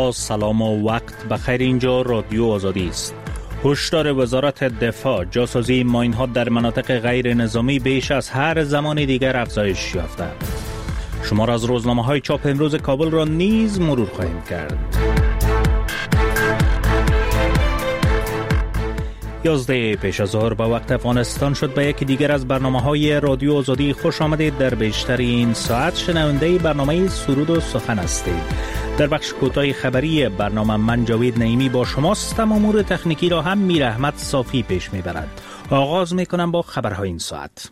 با سلام و وقت بخیر. اینجا رادیو آزادی است. هشدار وزارت دفاع: جاسازی ماین‌ها در مناطق غیر نظامی بیش از هر زمان دیگر افزایش یافته. شمار از روزنامه‌های چاپ امروز کابل را نیز مرور خواهیم کرد. 11 پیش از ظهر به وقت افغانستان شد. به یکی دیگر از برنامه‌های رادیو آزادی خوش آمدید. در بیشتر این ساعت شنونده برنامه سرود و سخن هستید. در بخش کوتاه خبری برنامه من جاوید نعیمی با شماستم. امور تکنیکی را هم میر احمد صافی پیش میبرد. آغاز میکنم با خبرهای این ساعت.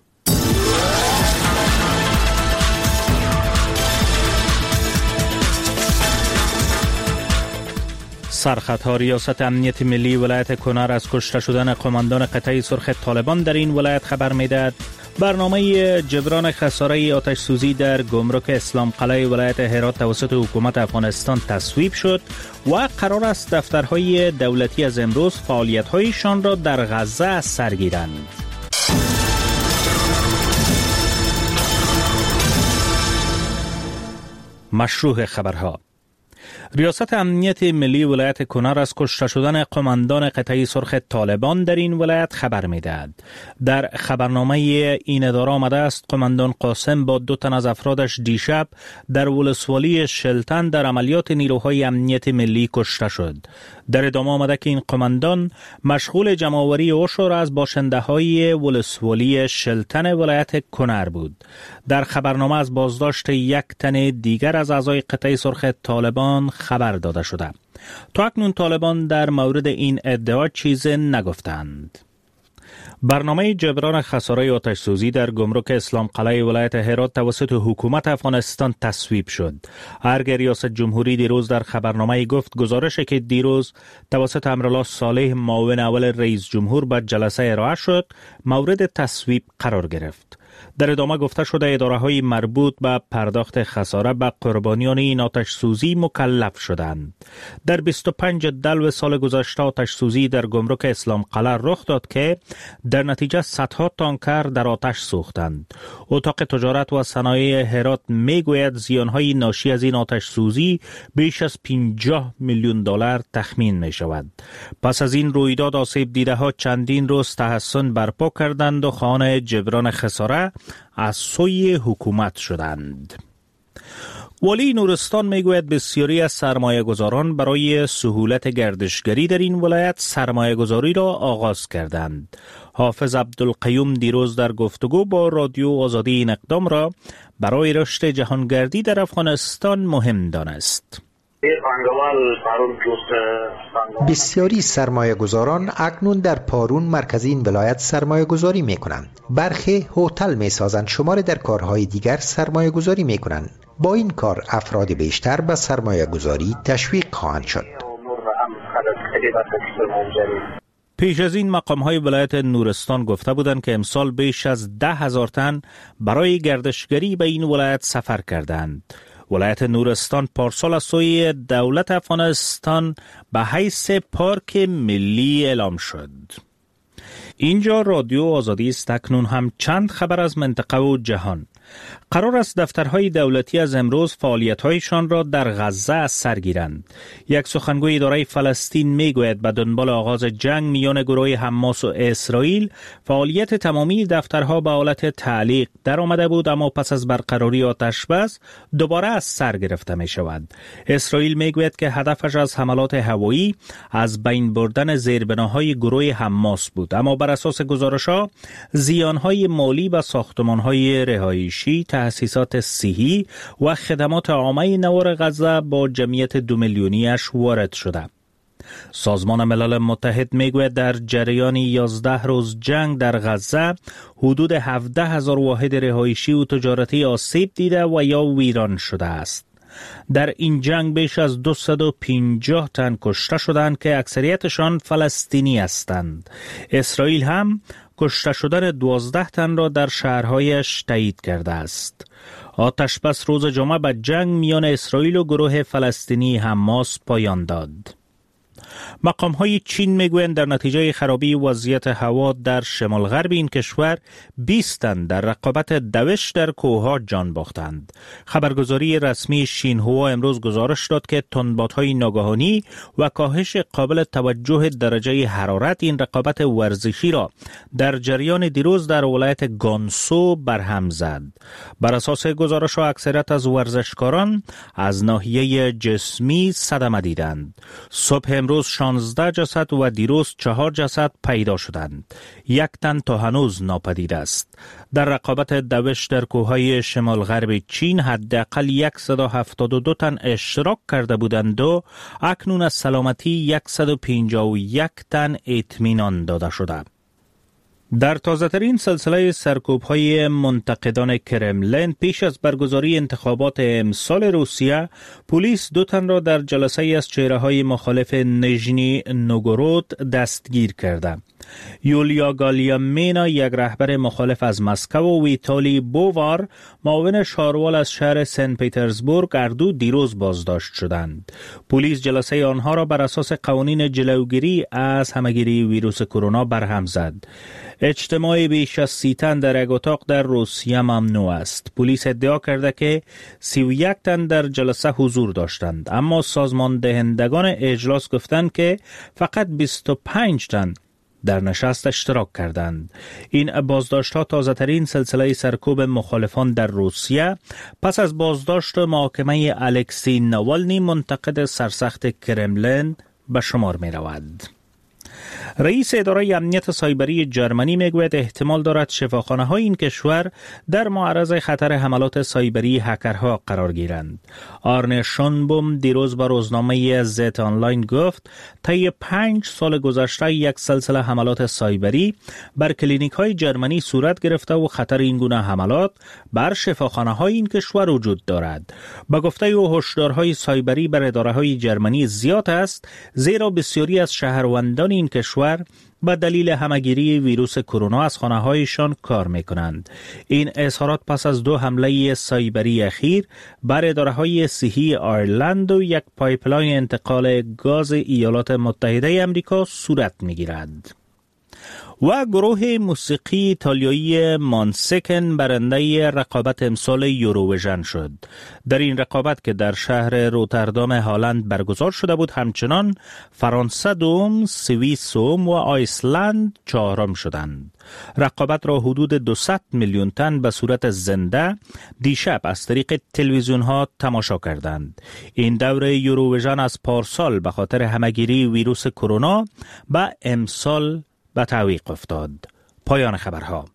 سرخطها: ریاست امنیت ملی ولایت کنر از کشته شدن قماندان قطعه سرخ طالبان در این ولایت خبر میدهد. برنامه جبران خساره آتش سوزی در گمرک اسلام قلعه ولایت هرات توسط حکومت افغانستان تصویب شد و قرار است دفترهای دولتی از امروز فعالیت‌هایشان را در غزه از سر گیرند. مشروع خبرها: ریاست امنیت ملی ولایت کنر از کشته شدن قماندان قطعه سرخ طالبان در این ولایت خبر می‌دهد. در خبرنامه این اداره آمده است قماندان قاسم با 2 تن از افرادش دیشب در ولسوالی شلتن در عملیات نیروهای امنیت ملی کشته شد. در ادامه آمده که این قماندان مشغول جمع‌آوری عشر از باشنده‌های ولسوالی شلتن ولایت کنر بود. در خبرنامه از بازداشت 1 تن دیگر از اعضای قطعه سرخ طالبان خبر داده شده. تا اکنون طالبان در مورد این ادعا چیزی نگفتند. برنامه جبران خساره آتش سوزی در گمرک اسلام قلعه ولایت هرات توسط حکومت افغانستان تصویب شد. ارگ ریاست جمهوری دیروز در خبرنامه گفت گزارش که دیروز توسط امرالله صالح معاون اول رئیس جمهور به جلسه ارائه شد مورد تصویب قرار گرفت. در ادامه گفته شده اداره‌های مربوط به پرداخت خساره به قربانیان این آتش سوزی مکلف شدند. در 25 دلو سال گذشته آتش سوزی در گمرک اسلام قلعه رخ داد که در نتیجه صدها تانکر در آتش سوختند. اتاق تجارت و صنایع هرات میگوید زیانهای ناشی از این آتش سوزی بیش از 50 میلیون دلار تخمین می شود. پس از این رویداد آسیب دیده ها چندین روز تحسن برپا کردند و خانه جبران خساره از سوی حکومت شدند. والی نورستان میگوید بسیاری از سرمایه گذاران برای سهولت گردشگری در این ولایت سرمایه گذاری را آغاز کردند. حافظ عبدالقیوم دیروز در گفتگو با رادیو آزادی این اقدام را برای رشد جهانگردی در افغانستان مهم دانست. بسیاری سرمایه گذاران اکنون در پارون مرکزی این ولایت سرمایه گذاری می کنند. برخی هتل می سازند، شمار در کارهای دیگر سرمایه گذاری می کنند. با این کار افراد بیشتر به سرمایه گذاری تشویق خواهند شد. پیش از این مقام‌های ولایت نورستان گفته بودند که امسال بیش از 10,000 تن برای گردشگری به این ولایت سفر کردند. ولایت نورستان پارسال از سوی دولت افغانستان به حیث پارک ملی اعلام شد. اینجا رادیو آزادی است. اکنون هم چند خبر از منطقه و جهان. قرار است دفترهای دولتی از امروز فعالیت‌هایشان را در غزه از سر گیرند. یک سخنگوی اداره فلسطین میگوید به دنبال آغاز جنگ میان گروه حماس و اسرائیل فعالیت تمامی دفترها به حالت تعلیق در آمده بود، اما پس از برقراری آتش بس دوباره از سر گرفته می شود. اسرائیل میگوید که هدفش از حملات هوایی از بین بردن زیربناهای گروه حماس بود، اما بر اساس گزارش‌ها زیانهای مالی به ساختمان‌های رهایشی، تأسیسات صحی و خدمات عامه نوار غزه با جمعیت 2 میلیونیش وارد شده. سازمان ملل متحد میگوید در جریان 11 روز جنگ در غزه حدود 17,000 واحد رهایشی و تجارتی آسیب دیده و یا ویران شده است. در این جنگ بیش از 250 تن کشته شدند که اکثریتشان فلسطینی هستند. اسرائیل هم کشته شدن 12 تن را در شهرهایش تایید کرده است. آتش بس روز جمعه به جنگ میان اسرائیل و گروه فلسطینی حماس پایان داد. مقام‌های چین میگویند در نتیجه خرابی وضعیت هوا در شمال غرب این کشور 20 تن در رقابت دوش در کوه‌ها جان باختند. خبرگزاری رسمی شینهوا امروز گزارش داد که تندبادهای ناگهانی و کاهش قابل توجه درجه حرارت این رقابت ورزشی را در جریان دیروز در ولایت گانسو برهم زد. بر اساس گزارش اکثریت از ورزشکاران از ناحیه جسمی صدمه دیدند. صبح امروز 16 جسد و دیروز 4 جسد پیدا شدند. 1 تن تا هنوز ناپدید است. در رقابت دوش در کوههای شمال غرب چین حداقل 172 تن اشتراک کرده بودند و اکنون از سلامتی 151 تن اطمینان داده شده. در تازه‌ترین سلسله سرکوب‌های منتقدان کرملین پیش از برگزاری انتخابات امسال روسیه، پلیس 2 تن را در جلسه از چهره‌های مخالف نژنی نوگورود دستگیر کرده. یولیا گالیامینا، یک رهبر مخالف از مسکو، و ویتالی بووار، معاون شاروال از شهر سن پیترزبورگ، اردو دیروز بازداشت شدند. پلیس جلسه آنها را بر اساس قوانین جلوگیری از همه‌گیری ویروس کرونا برهم زد. اجتماع بیش از 30 تن در یک اتاق در روسیه ممنوع است. پلیس ادعا کرده که 31 تن در جلسه حضور داشتند، اما سازمان دهندگان اجلاس گفتند که فقط 25 تن در نشست اشتراک کردند. این بازداشت‌ها تازه‌ترین سلسله سرکوب مخالفان در روسیه پس از بازداشت محاکمه الکسی ناوالنی، منتقد سرسخت کرملین، به شمار می‌رود. رئیس اداره امنیت سایبری جرمنی میگوید احتمال دارد شفاخانه‌های این کشور در معرض خطر حملات سایبری هکرها قرار گیرند. آرنه شونبوم دیروز با روزنامه زت آنلاین گفت طی 5 سال گذشته یک سلسله حملات سایبری بر کلینیک‌های جرمنی صورت گرفته و خطر این گونه حملات بر شفاخانه‌های این کشور وجود دارد. با گفته او هشدارهای سایبری بر اداره‌های جرمنی زیاد است، زیرا بسیاری از شهروندان این کشور به دلیل همه‌گیری ویروس کرونا از خانه‌هایشان کار می‌کنند. این اظهارات پس از 2 حمله سایبری اخیر بر اداره‌های صحی آیرلند و یک پایپلاین انتقال گاز ایالات متحده آمریکا صورت می‌گیرد. و گروه موسیقی ایتالیایی مانسکن برنده رقابت امسال یوروویژن شد. در این رقابت که در شهر روتردام هلند برگزار شده بود، همچنان فرانسه دوم، سوئیس سوم و آیسلند چهارم شدند. رقابت را حدود 200 میلیون تن به صورت زنده دیشب از طریق تلویزیون ها تماشا کردند. این دوره یوروویژن از پارسال به خاطر همه‌گیری ویروس کرونا به امسال به تعویق افتاد. پایان خبرها.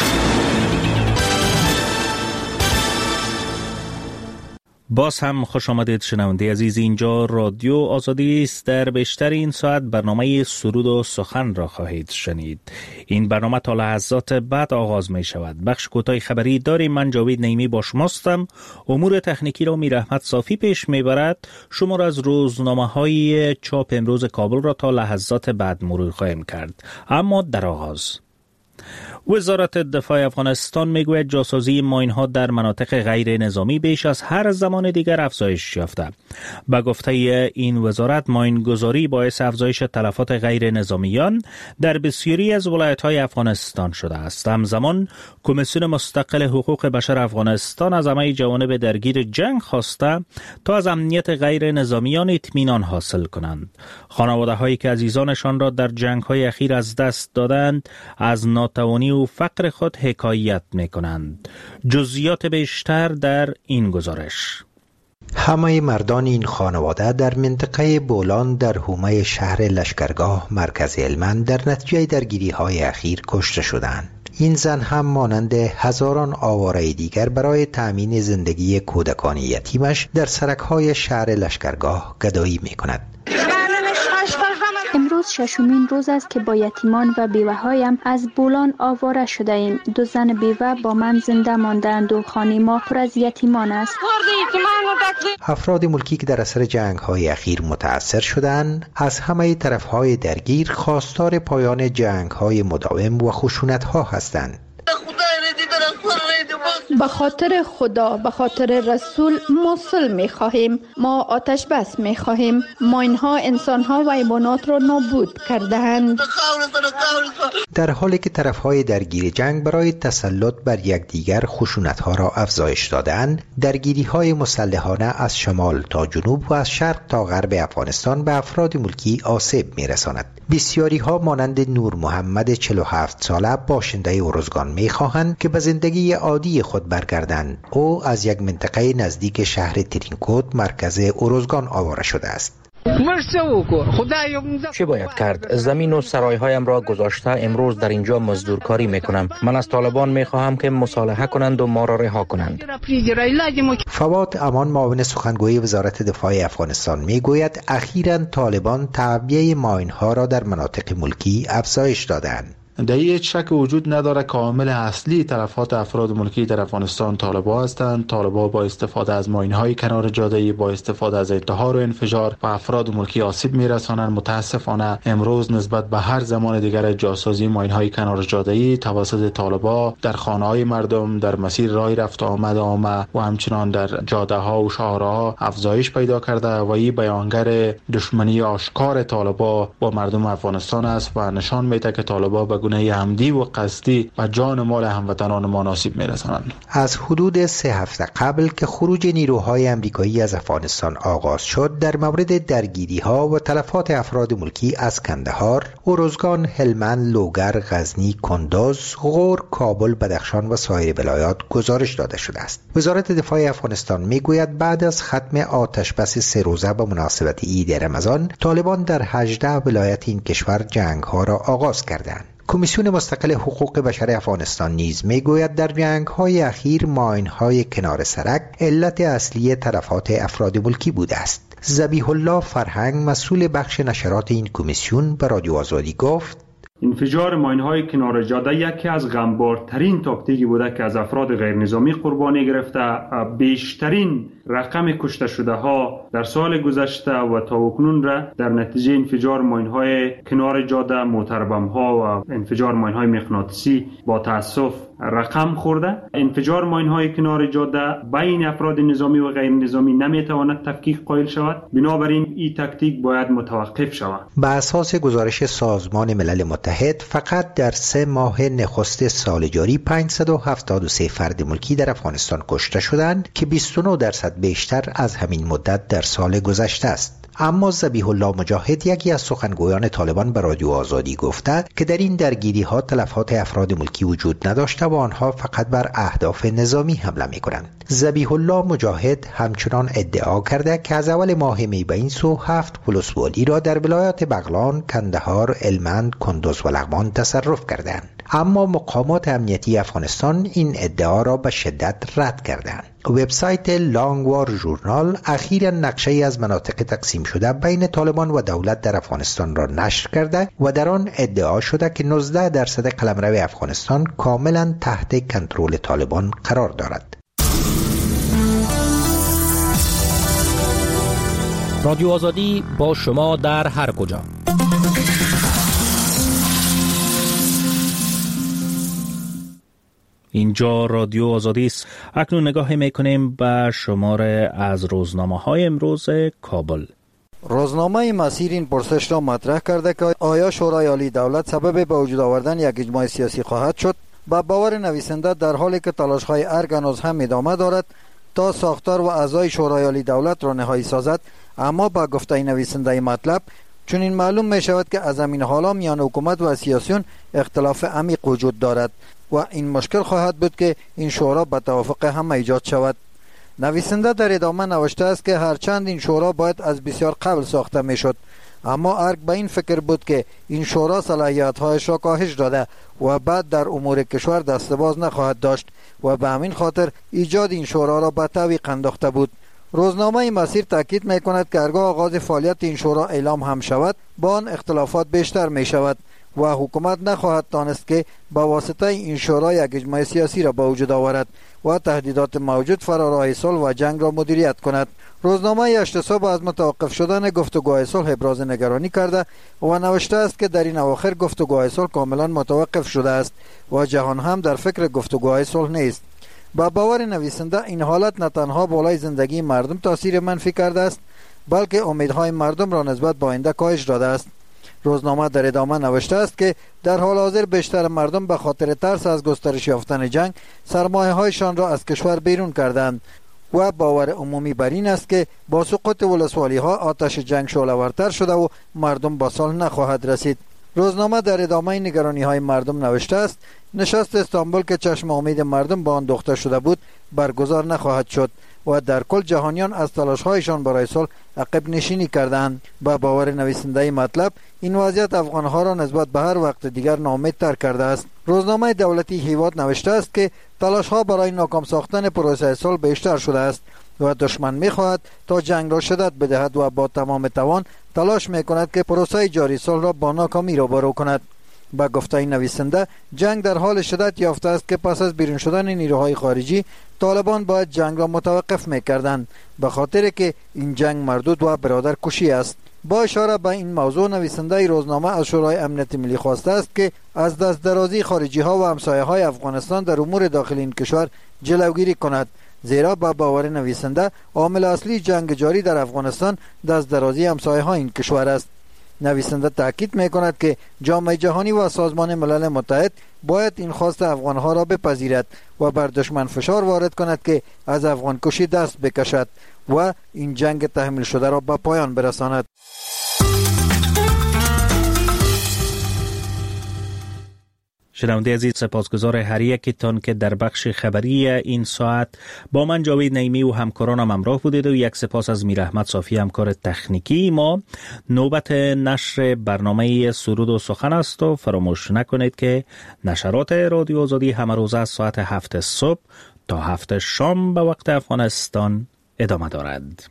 باز هم خوش آمدید شنونده عزیز. اینجا رادیو آزادی است. در بیشتر این ساعت برنامه سرود و سخن را خواهید شنید. این برنامه تا لحظات بعد آغاز می شود. بخش کوتاه خبری داریم. من جاوید نعیمی با شماستم. امور تکنیکی را میر احمد صافی پیش می برد. شما را از روزنامه های چاپ امروز کابل را تا لحظات بعد مرور خواهیم کرد. اما در آغاز وزارت دفاع افغانستان میگوید جاسازی ماین‌ها در مناطق غیر نظامی بیش از هر زمان دیگر افزایش یافته. با گفته این وزارت، ماین‌گذاری باعث افزایش تلفات غیر نظامیان در بسیاری از ولایت‌های افغانستان شده است. همزمان کمیسیون مستقل حقوق بشر افغانستان از همه جوانب درگیر جنگ خواسته تا از امنیت غیر نظامیان اطمینان حاصل کنند. خانواده‌هایی که عزیزانشان را در جنگ‌های اخیر از دست دادند از ناتوانی و فقر خود حکایت می‌کنند. جزئیات بیشتر در این گزارش. همه مردان این خانواده در منطقه بولان در حومه شهر لشکرگاه مرکز هلمند در نتیجه درگیری‌های اخیر کشته شدند. این زن هم مانند هزاران آواره دیگر برای تأمین زندگی کودکان یتیمش در سرک‌های شهر لشکرگاه گدایی می‌کند. امروز 6مین روز است که با یتیمان و بیوه‌هایم از بولان آواره شده ایم. 2 زن بیوه با من زنده ماندند و خانه ما پر از یتیمان است. افراد ملکی که در اثر جنگ‌های اخیر متأثر شدند از همه طرف‌های درگیر خواستار پایان جنگ‌های مداوم و خشونت‌ها هستند. به خاطر خدا، به خاطر رسول ما صلح می خواهیم. ما آتش بس می خواهیم. ما اینها انسانها و حیوانات را نابود کرده‌اند. در حالی که طرفهای درگیر جنگ برای تسلط بر یکدیگر خشونت‌ها را افزایش دادند، درگیری‌های مسلحانه از شمال تا جنوب و از شرق تا غرب افغانستان به افراد ملکی آسیب می‌رساند. بسیاری‌ها مانند نور محمد 47 ساله باشنده ارزگان می‌خواهند که به زندگی عادی خود برگردند. او از یک منطقه نزدیک شهر ترینکوت مرکز ارزگان آواره شده است. چه باید کرد؟ زمین و سرایهایم را گذاشته امروز در اینجا مزدورکاری میکنم. من از طالبان میخواهم که مصالحه کنند و ما را رها کنند. فواد امان معاون سخنگوی وزارت دفاع افغانستان میگوید اخیراً طالبان تعبیه ماین‌ها را در مناطق ملکی افزایش دادند. در هیچ شک وجود نداره که عامل اصلی تلفات افراد ملکی در افغانستان طالبان هستند. طالبان با استفاده از ماین‌های کنار جاده، با استفاده از انتحار و انفجار و افراد ملکی آسیب میرسانند. متاسفانه امروز نسبت به هر زمان دیگر جاسازی ماین‌های کنار جاده توسط طالبان در خانه‌های مردم، در مسیر راه رفت آمد و همچنان در جاده‌ها و شهرها افزایش پیدا کرده و این بیانگر دشمنی آشکار طالبان با مردم افغانستان است و نشان میده که طالبان به گونه عمدی و قصدی و جان و مال هموطنان ما آسیب می‌رسانند. از حدود 3 هفته قبل که خروج نیروهای آمریکایی از افغانستان آغاز شد، در مورد درگیری‌ها و تلفات افراد ملکی از کندهار، ارزگان، هلمند، لوگر، غزنی، کندوز، غور، کابل، بدخشان و سایر ولایات گزارش داده شده است. وزارت دفاع افغانستان میگوید بعد از ختم آتش بس 3 روزه به مناسبت عید رمضان، طالبان در 18 ولایت این کشور جنگ‌ها را آغاز کردند. کمیسیون مستقل حقوق بشر افغانستان نیز میگوید در جنگ‌های اخیر ماین‌های کنار سرک علت اصلی تلفات افراد ملکی بوده است. ذبیح الله فرهنگ مسئول بخش نشرات این کمیسیون به رادیو آزادی گفت: انفجار ماین‌های کنار جاده یکی از غمبارترین تاکتیکی بوده که از افراد غیرنظامی قربانی گرفته. بیشترین رقم کشته شده ها در سال گذشته و تا اکنون را در نتیجه انفجار ماین‌های کنار جاده، موتربم ها و انفجار ماین‌های مغناطیسی با تأسف رقم خورده. انفجار ماین‌های کنار جاده بین افراد نظامی و غیر نظامی نمیتواند تفکیک قائل شود. بنابراین این تاکتیک باید متوقف شود. بر اساس گزارش سازمان ملل متحد فقط در 3 ماه نخست سال جاری 573 فرد ملکی در افغانستان کشته شدند که 29% بیشتر از همین مدت در سال گذشته است. اما ذبیح الله مجاهد، یکی از سخنگویان طالبان، به رادیو آزادی گفته که در این درگیری ها تلفات افراد ملکی وجود نداشته و آنها فقط بر اهداف نظامی حمله می کنند. ذبیح الله مجاهد همچنان ادعا کرده که از اول ماه می به این سو 7 پلسوالی را در ولایات بغلان، کندهار، هلمند، کندوز و لغمان تصرف کردند. اما مقامات امنیتی افغانستان این ادعا را به شدت رد کردند. وبسایت لانگوار ژورنال اخیراً نقشه‌ای از مناطق تقسیم شده بین طالبان و دولت در افغانستان را نشر کرده و در آن ادعا شده که 19% قلمرو افغانستان کاملاً تحت کنترل طالبان قرار دارد. رادیو آزادی با شما در هر کجا. اینجا رادیو آزادی است. اکنون نگاه میکنیم به شماره از روزنامه‌های امروز کابل. روزنامه مسیر این پرسش را مطرح کرده که آیا شورای عالی دولت سبب به وجود آوردن یک اجماع سیاسی خواهد شد؟ با باور نویسنده در حالی که تلاش‌های ارگ هنوز هم ادامه دارد تا ساختار و اعضای شورای عالی دولت را نهایی سازد، اما با گفته نویسنده مطلب چون این معلوم می شود که از همین حالا میان حکومت و سیاسیون اختلاف عمیق وجود دارد و این مشکل خواهد بود که این شورا به توافق هم ایجاد شود. نویسنده در ادامه نوشته است که هرچند این شورا باید از بسیار قبل ساخته می شد، اما ارگ به این فکر بود که این شورا صلاحیت‌هایش را کاهش داده و بعد در امور کشور دست باز نخواهد داشت و به همین خاطر ایجاد این شورا را به تعویق انداخته بود. روزنامه مسیر تاکید می کند که هرگاه آغاز فعالیت این شورا اعلام هم شود، با آن اختلافات بیشتر می شود و حکومت نخواهد دانست که با واسطه این شورا یک اجماع سیاسی را به وجود آورد و تهدیدات موجود فراراه صلح و جنگ را مدیریت کند. روزنامه اشتصاب از متوقف شدن گفتگوهای صلح ابراز نگرانی کرده و نوشته است که در این اواخر گفتگوهای صلح کاملا متوقف شده است و جهان هم در فکر گفتگوهای صلح نیست. با باور نویسنده این حالت نه تنها بالای زندگی مردم تاثیر منفی کرده است، بلکه امیدهای مردم را نسبت به آینده کاهش داده است. روزنامه در ادامه نوشته است که در حال حاضر بیشتر مردم به خاطر ترس از گسترش یافتن جنگ سرمایه‌هایشان را از کشور بیرون کردند و باور عمومی بر این است که با سقوط ولسوالی‌ها آتش جنگ شعله‌ورتر شده و مردم با صلح نخواهد رسید. روزنامه در ادامه نگرانی‌های مردم نوشته است نشست استانبول که چشم امید مردم با آن دوخته شده بود برگزار نخواهد شد و در کل جهانیان از تلاش‌هایشان برای صلح عقب نشینی کردند. با باور نویسنده مطلب این وضعیت افغان‌ها را نسبت به هر وقت دیگر ناامیدتر کرده است. روزنامه دولتی هیواد نوشته است که تلاش‌ها برای ناکام ساختن پروسه صلح بیشتر شده است و دشمن می‌خواهد تا جنگ را شدت بدهد و با تمام توان تلاش می‌کند که پروسه جاری صلح را با ناکامی روبرو کند. با گفته این نویسنده جنگ در حال شدت یافته است که پس از بیرون شدن نیروهای خارجی طالبان باید جنگ را متوقف می‌کردند، به خاطر که این جنگ مردود و برادر کشی است. با اشاره به این موضوع نویسنده روزنامه از شورای امنیت ملی خواسته است که از دست درازی خارجی ها و همسایه‌های افغانستان در امور داخلی این کشور جلوگیری کند، زیرا با باور نویسنده عامل اصلی جنگ جاری در افغانستان دست درازی همسایه‌های این کشور است. نویسنده تاکید می‌کند که جامعه جهانی و سازمان ملل متحد باید این خواست افغان‌ها را بپذیرد و بر دشمن فشار وارد کند که از افغان کشی دست بکشد و این جنگ تحمیل شده را به پایان برساند. شنونده عزیز، سپاسگزار هر یکتان که در بخش خبری این ساعت با من جاوید نعیمی و همکارانم همراه بودید و یک سپاس از میر احمد صافی همکار تکنیکی ما. نوبت نشر برنامه سرود و سخن است و فراموش نکنید که نشرات رادیو آزادی همه روز از ساعت 7 صبح تا 7 شام به وقت افغانستان ادامه دارد.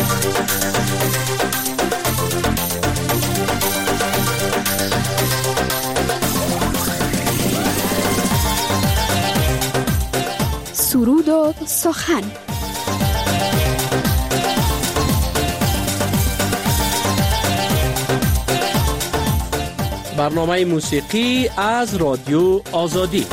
سرود و سخن. برنامه موسیقی از رادیو آزادی.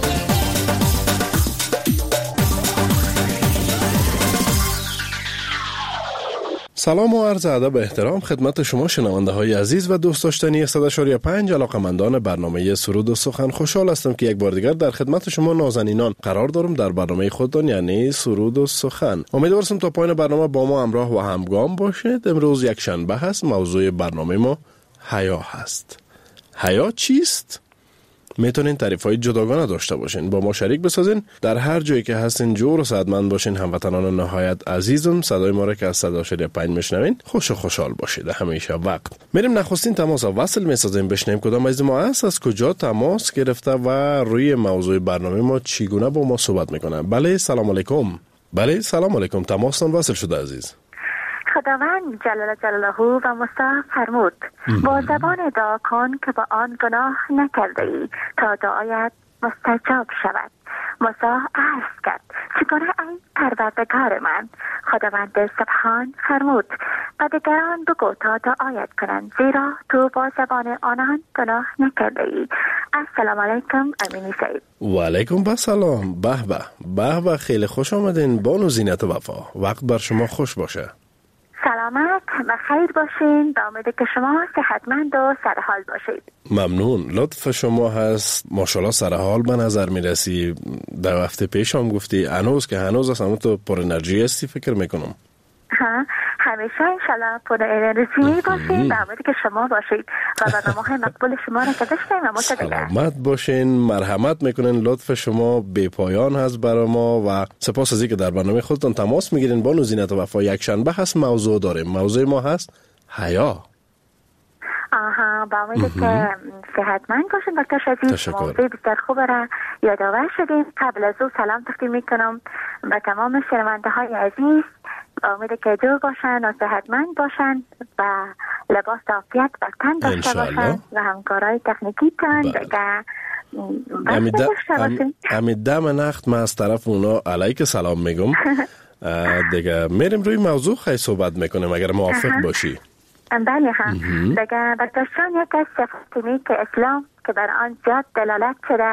سلام و عرض ادب و احترام خدمت شما شنونده های عزیز و دوست داشتنی 100.5 علاقه‌مندان برنامه سرود و سخن. خوشحال هستم که یک بار دیگر در خدمت شما نازنینان قرار دارم در برنامه خودتان یعنی سرود و سخن. امیدوارم تا پایان برنامه با ما همراه و همگام باشید. امروز یک شنبه هست. موضوع برنامه ما حیا هست. حیا چیست؟ میتونین تعریف‌های جداگانه داشته باشین، با ما شریک بسازین. در هر جایی که هستین جور و سعادتمند باشین. هموطنان نهایت عزیزم، صدای ما را که از 100.5 میشنوین خوش و خوشحال باشید همیشه وقت. میریم نخستین تماس وصل میسازیم، بشنویم کدام از ما است، از کجا تماس گرفته و روی موضوع برنامه ما چگونه با ما صحبت میکنه. بله سلام علیکم. بله سلام علیکم، تماستان وصل شده عزیز. خداوند جلال جلاله و مصطفی فرمود با زبان دعا کن که با آن گناه نکرده ای تا دعایت مستجاب شود. موسی عرض کرد چگونه ای پروردگار من؟ خداوند سبحان فرمود و دیگران بگو تا دعایت کنند زیرا تو با زبان آنان گناه نکرده ای. السلام علیکم امینی سعید. و علیکم بسلام. به به خیلی خوش آمدین بانو زینت وفا. وقت بر شما خوش باشه. سلامت و خیر باشین. با امید که شما صحتمند و سرحال باشید. ممنون. لطف شما هست. ماشاءالله سرحال به نظر میرسی. در هفته پیش هم گفتی هنوز که هنوز اصلا تو پر انرژی هستی فکر میکنم. همیشه انشالله پر انرژی باشید. با امید که شما باشید و برنامه‌های مقبول شما را که داشتیم و سلامت باشین. مرحمت میکنین. لطف شما بی پایان هست برای ما و سپاس از اینکه در برنامه خودتان تماس میگیرین. بانو زینت وفا یک شنبه هست موضوع داریم. موضوع ما هست حیا. با امید که صحتمند باشین دکتر عزیز. موضوع بسیار خوب را یادآور شدیم. قبل از او سلام تقدیم میکنم به تمام شنونده های عزیز. امید که جور باشن و صحتمند باشن و لباس عافیت بر تن داشته باشن و همکارای تکنیکی تان دیگه امی دم نخت من از طرف اونا علیک سلام میگم. دیگه میریم روی موضوع خیلی صحبت میکنیم اگر موافق باشی. بله دیگه برداشتن یک از صفات نیک اسلام که بر آن زیاد دلالت شده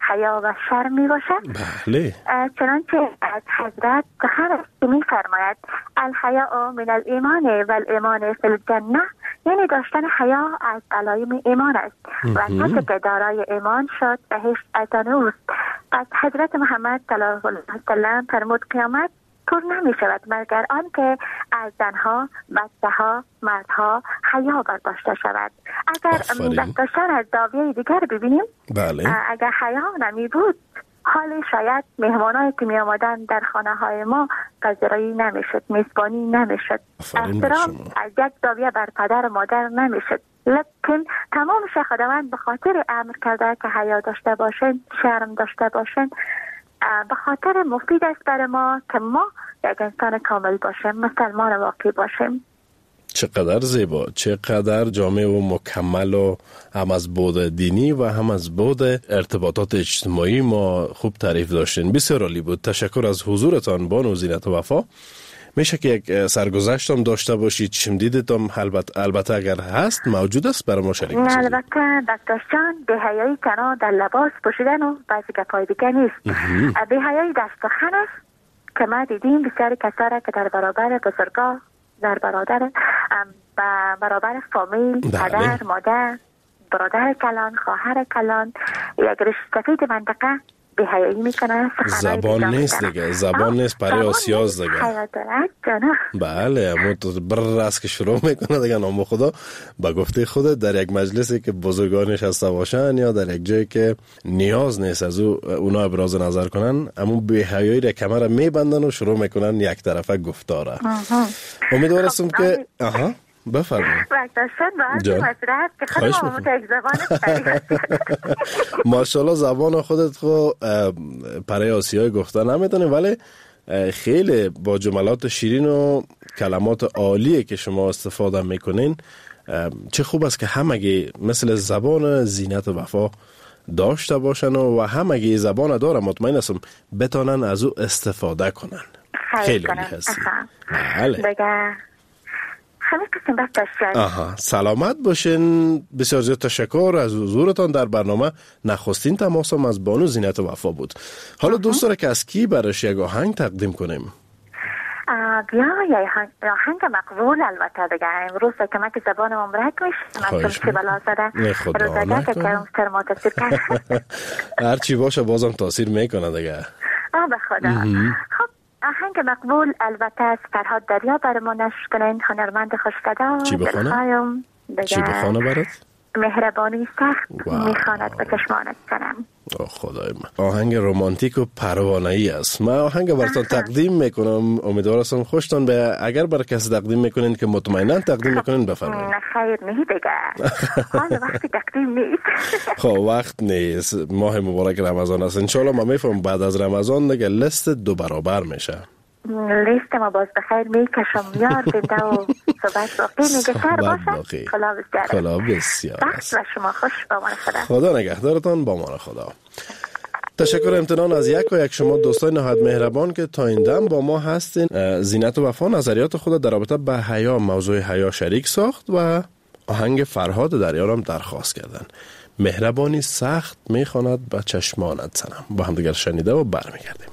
حیا و شرم می باشد. بله. چنانچه از حضرت سخن است که می فرماید الحیاء من الایمان و الایمان فی الجنه، یعنی داشتن حیا از علائم ایمان است و کسی که دارای ایمان شد بهشت از آن اوست. از حضرت محمد صلی الله علیه و سلم فرمود قیامت پر نمی شود مگر آن که از زنها، بچه‌ها، مردها حیا برداشته شود. اگر برداشتن از زاویه دیگر ببینیم، بله. اگر حیا نمی بود حال شاید مهمانایی که می آمدن در خانه های ما پذیرایی نمی شد، میزبانی نمی شد، احترام از یک زاویه بر پدر و مادر نمی شد. لیکن تمام خداوند به خاطر امر کرده که حیا داشته باشین، شرم داشته باشین، به خاطر مفید است برای ما که ما یک انسان کامل باشیم، مسلمان واقعی باشیم. چقدر زیبا، چقدر جامع و مکمل، و هم از بعد دینی و هم از بعد ارتباطات اجتماعی ما خوب تعریف داشتین. بسیار عالی بود. تشکر از حضورتان بانو زینت وفا. میشه که یک سرگذشت هم داشته باشید، شمدیدتان البته اگر هست موجود است برای ما شریک بسازید. البته دکتر جان، بی‌حیایی تنها در لباس پوشیدن و بعضی گپای دیگه نیست. بی‌حیایی در سخن است که ما دیدیم بسیاری کسا که در برابر بزرگا، در برابر فامیل، پدر، مادر، برادر کلان، خواهر کلان، یک ریش سفید منطقه بی‌حیایی میکنه. زبان نیست دیگه، زبان نیست، پری آسیاز دیگه. بله، اما تو بر است که شروع میکنه دیگه. نام خدا با گفته خودت در یک مجلسی که بزرگانش هسته باشن یا در یک جایی که نیاز نیست از اونا ابراز نظر کنن، اما بی‌حیایی را کمر میبندن و شروع میکنن یک طرفه گفتاره. امیدوارم که بفرمایید. ماشاءالله زبان خودت خو پره آسیایی گفته نمیتونی، ولی خیلی با جملات شیرین و کلمات عالیه که شما استفاده میکنین. چه خوب است که همگی مثل زبان زینت وفا داشته باشن و همگی زبان داره، مطمئن هستم بتانن از او استفاده کنن. خیلی عالی هستی. بله. سلامت باشین. بسیار زیاد تشکر از حضورتان در برنامه. نخستین تماسم از بانو زینت وفا بود. حالا دوست داره که از کی برش یک آهنگ تقدیم کنیم؟ بیا آهنگ مقبول. البته دیگه امروز که من که زبانم امرک میشه، من چون بلا زده روزگاه که کمتر ما تاثیر کرد. هرچی باشه بازم تاثیر میکنه دیگه. به خدا. خب آهنگ مقبول البته از فرهاد دریا برای ما نشر کنین. هنرمند خوش‌صدا. چی بخونه؟ چی بخونه برات؟ مهربانی سخت میخواند به چشمانت کنم. خدای من، آهنگ رومانتیک و پروانه‌ای است. من آهنگ براتون تقدیم میکنم، امیدوارم خوشتون به. اگر برای کسی تقدیم میکنین که مطمئنا تقدیم میکنین بفرمایید. نه خیر نه دیگه، حال وقتی تقدیم نیست. خب وقت نیست، ماه مبارک رمضان است. انشالله ما میفهم بعد از رمضان دیگه لیست 2 برابر میشه. لیست ما باز بخیر میکشم یار بنده و صحبت باقی میگه سر باشه. خلا بسیار است. و شما خوش، با امان خدا. خدا نگهدارتان، با امان خدا. تشکر امتنان از یک و یک شما دوستای نهایت مهربان که تا این دم با ما هستین. زینت وفا نظریات خود در رابطه به حیا، موضوع حیا شریک ساخت و آهنگ فرهاد دریا هم درخواست کردن. مهربانی سخت میخواند به چشمانت صنم. با هم دیگر شنیده و برمیگردیم.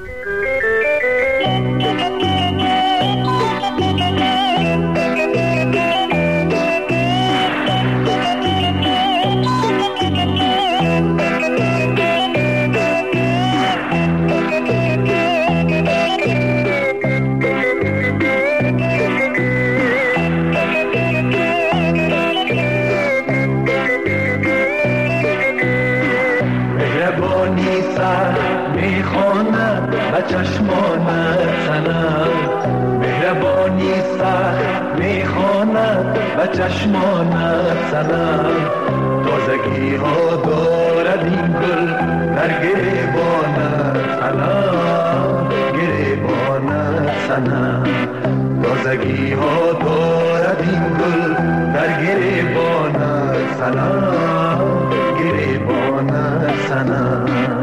چشمانت صنم، مهربانی سخت میخواند به چشمانت صنم. تازگی ها دارد این گل در گریبانت صنم، گریبانت صنم. تازگی ها دارد این گل در گریبانت صنم، گریبانت صنم.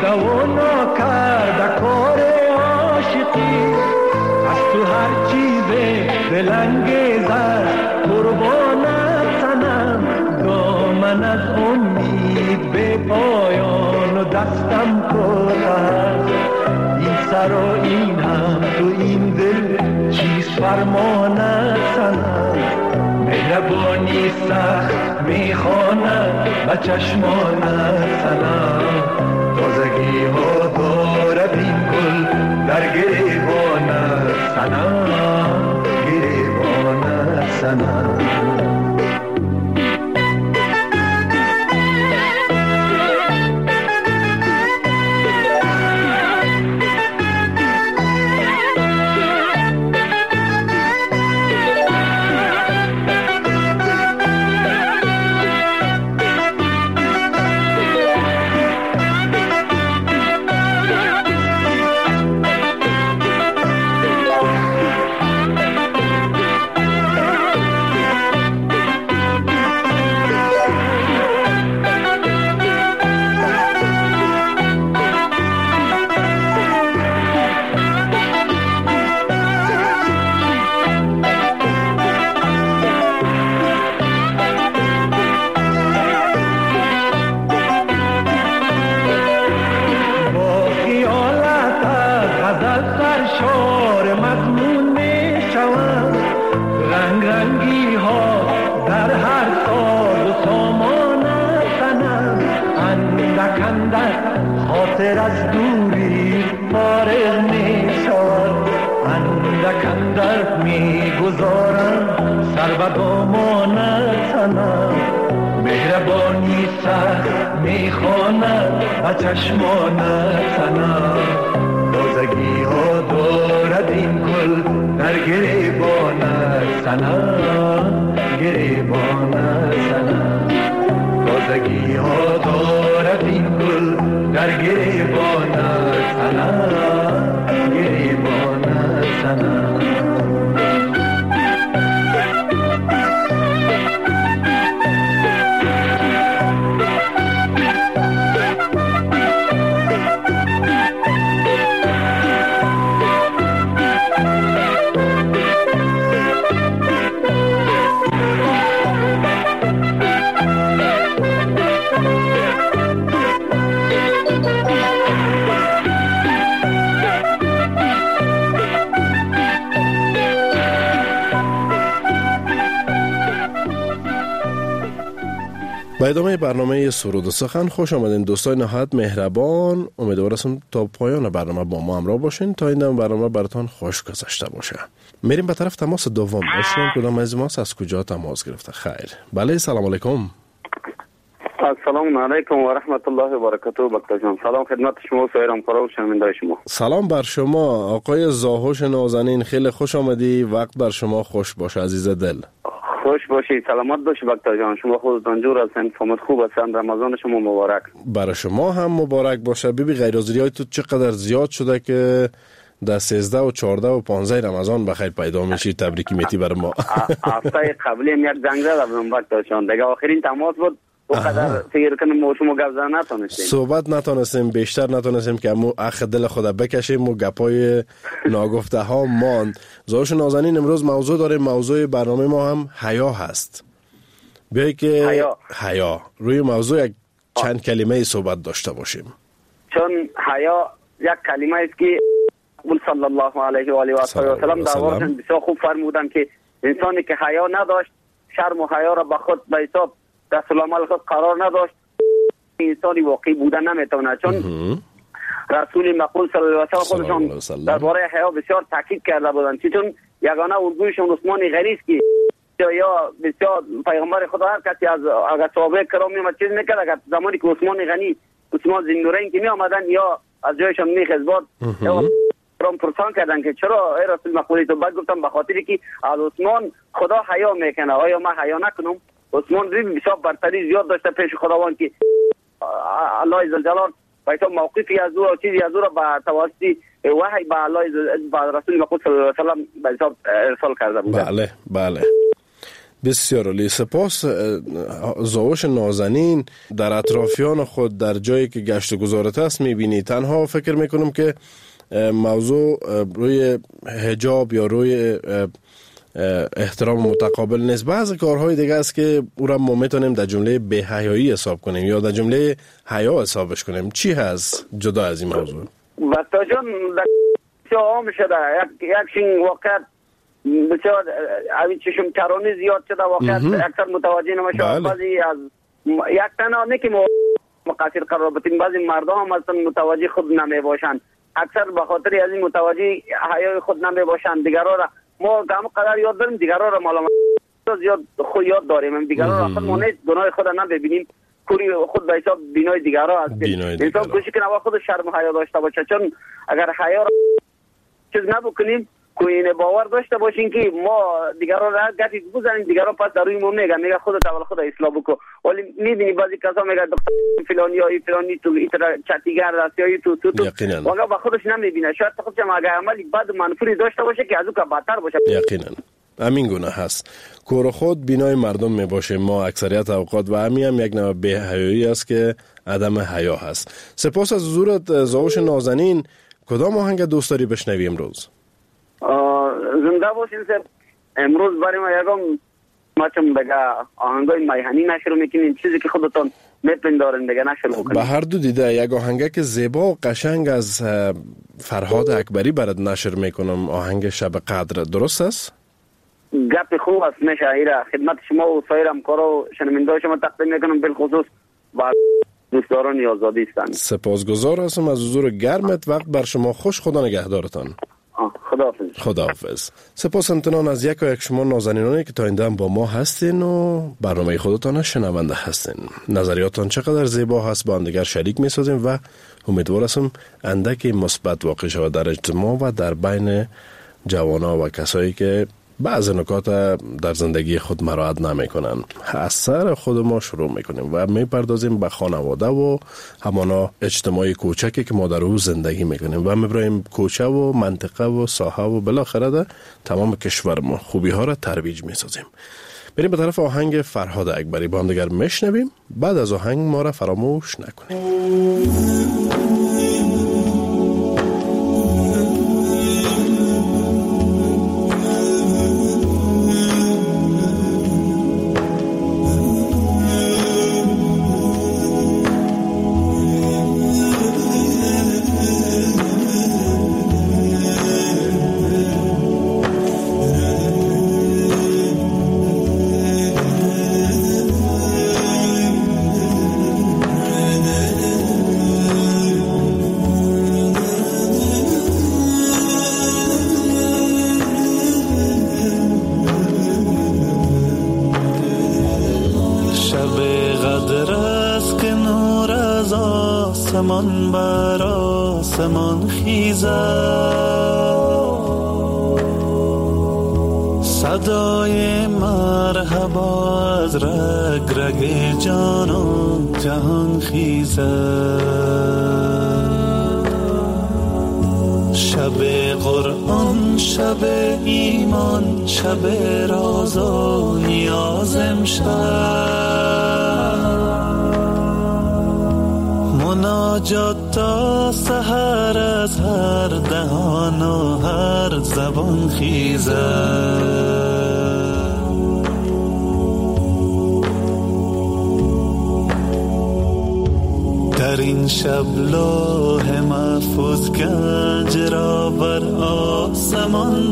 و ناکرده کار عاشقی از تو هر چیز دلانگیزه قربانت تنم دامن از امید به پایان و دستم کوتاه این سر و این هم تو این دل چیز فرمانت تنم مهربانی سخت میخواند و چشمانت تنم تازگی ها دارد این گل در گریبانت تنم گریبانت تنم خاطر از دوری فارغ می شود اندک اندک می گذارم سر و دامانت تنم مهربانی سخت می خواند و چشمانت تنم تازگی ها دارد این گل در گریبانت تنم گریبانت تنم تازگی ها دارد این گل در گریبانت تنم گریبانت تنم به ادامه برنامه سرود و سخن خوش آمدین دوستان نهایت مهربان. امیدوارم تا پایان برنامه با ما همراه باشین تا این برنامه براتون خوش گذشته باشه. میریم به طرف تماس دوم. باشین کدام از ماست از کجا تماس گرفته؟ خیر. بله سلام علیکم. السلام علیکم و رحمت الله و برکاته. بکتا جان سلام خدمت شما و سایر همکارا و شنونده شما. سلام بر شما آقای زاهوش نازنین، خیلی خوش آمدی. وقت بر شما خوش باشه عزیز دل. خوش باشی، سلامت باشی بکتا جان. شما خودتان جور هستین، فهمت خوب هستین. رمضان شما مبارک. برای شما هم مبارک باشه. بیبی غیرحاضری های تو چقدر زیاد شده که در 13 و 14 و 15 رمضان بخیر پیدا میشی. تبریکی میتی بر ما. هفته قبلی هم یک زنگ زدم بکتا جان، دیگه آخرین تماس بود. وقدر فکر کنم ما شما گپ زدن نتونستیم، صحبت نتونستیم، بیشتر نتونستیم که مو اخ دل خدا بکشیم و گپای ناگفته ها ماند. زاهوش نازنین امروز موضوع داره. موضوع برنامه ما هم حیا هست. بیایی که حیا روی موضوع یک چند کلمه صحبت داشته باشیم. چون حیا یک کلمه است که قول صلی الله علیه و آله و سلم دربارش بسیار خوب فرمودن که انسانی که حیا نداشت، شرم و حیا را به خود به حساب دست العمل خود قرار نداشت، انسانی واقعی بودن نمیتونه. چون رسول مقبول صلی الله علیه و خودشان درباره حیا بسیار تاکید کرده بودند. چون یگانه الگویشون عثمان غنی است که یا بسیار پیغمبر خدا هر کسی از اگر صحابه کرام میومد چیز میکرد، اگر زمانی که عثمان غنی، عثمان ذوالنورین که می آمدن یا از جایشان میخزباد یا کرام پرسان کردن که چرا ای رسول مقبول تو؟ بعد گفتم به خاطری که از عثمان خدا حیا میکنه، آیا ما حیا نکنم؟ عثمان بسیار برتری زیاد داشته پیش خداوند که الله عزوجل باید موقفی از او چیزی از او را به توسط وحی به الله به رسول مقبول صلی الله علیه و سلم به حساب ارسال کرده بود. بله بسیار عالی. سپاس زاوش نازنین. در اطرافیان خود در جایی که گشت و گذارت است میبینی، تنها فکر میکنم که موضوع روی حجاب یا روی احترام متقابل نیست. بعضی کارهای دیگه است که او را ما میتونیم در جمله بی‌حیایی حساب کنیم یا در جمله حیا حسابش کنیم. چی هست جدا از این موضوع؟ بسیار جان در عام شده یک واقعیت بسیار اوی چشم چرانی زیاد شده، واقعیت اکثر متوجه نمیشه. بعضی از یک تنها نه که مقصر قرار بدیم، بعضی مردم هم اصلا متوجه خود نمی باشند، اکثر به خاطر از این متوجه حیای خود نمی باشند. دیگرها را ما هم قدر یاد داریم، دیگرها را مالام زیاد خود یاد داریم، دیگرها را خود ما نیست گناه خود نبینیم، کوری خود به حساب بینای دیگرها هستیم. انسان کوشش کنه خود شرم و حیا داشته باشه، چون اگر حیا را چیز نبکنیم کوین باور داشته باشین که ما دیگران را گفتی بزنیم، دیگران پس در روی ما میگه خودت اول خود اصلاح بکن. ولی میبینی بعضی کسا میگه دکتر فلانی یا فلانی تو ایتر چتیگر است یا تو واقعا با خودش نمیبینه. شاید خودش هم اگه عملی بد منفوری داشته باشه که از او که بدتر باشه. یقینا همین گونه هست. کور خود بینای مردم میباشه ما اکثریت اوقات، و همین هم یک نوع بی‌حیایی است که عدم حیا هست. سپاس از حضورت زاوش نازنین. کدام آهنگ دوست داری بشنوی امروز؟ زنده باشین سر. امروز برای ما یکم ماچم بگه آهنگای میهنی نشر میکنین، چیزی که خودتون میپندارین دیگه نشر بکنین. به هر دو دیده یک آهنگه که زیبا و قشنگ از فرهاد اکبری برات نشر میکنم، آهنگ شب قدر، درست است؟ گپ خوب است. میشه ایره خدمت شما و سایر همکارا و شنونده‌های شما تقدیم میکنم، بالخصوص با دوستداران آزادی هستند. سپاسگزار هستم از حضور گرمت. وقت بر شما خوش. خدا نگهدارتان. خداحافظ. سپاس امتنان از یک و یک شما نازنینانی که تا این دم با ما هستین و برنامه خودتان شنونده هستین. نظریاتان چقدر زیبا هست با هم دیگر شریک می سازیم و امیدوار هستم اندکی مثبت واقع شود در اجتماع و در بین جوانا و کسایی که بعض نکات در زندگی خود مراعات نمی کنن. از سر خود ما شروع میکنیم و میپردازیم به خانواده و همانا اجتماعی کوچکی که ما در او زندگی میکنیم و میبریم کوچه و منطقه و ساحه و بالاخره در تمام کشور ما خوبی ها را ترویج میسازیم. بریم به طرف آهنگ فرهاد اکبری با هم دیگر میشنویم. بعد از آهنگ ما را فراموش نکنیم. آسمان بر آسمان خیزد، صدای مرحبا از رگ رگ جان و جهان خیزد. شب قرآن، شب ایمان، شب راز و نیاز امشب، مناجات تا سحر از هر دهان و هر زبان خیزد. در این شب لوح محفوظ گنج را بر آسمان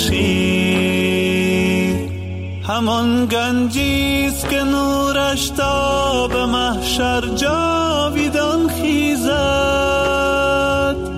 بخشید، همان گنجیست که نورش تا به محشر جاویدان خیزد.